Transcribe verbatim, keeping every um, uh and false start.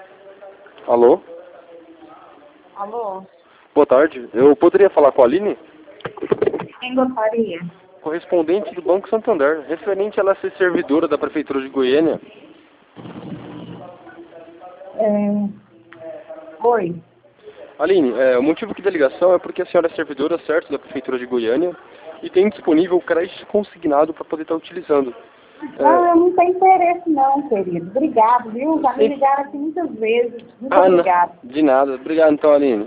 Alô? Alô? Boa tarde. Eu poderia falar com a Aline? Quem gostaria? Correspondente do Banco Santander, referente a ela ser servidora da Prefeitura de Goiânia. É... Oi. Aline, é, o motivo aqui da ligação é porque a senhora é servidora, certo, da Prefeitura de Goiânia e tem disponível o crédito consignado para poder estar utilizando. Não, É... eu não tenho interesse não, querido. Obrigado, viu? Já me Sim. ligaram aqui muitas vezes. Muito Ah, não. obrigada. De nada. Obrigado então, Aline.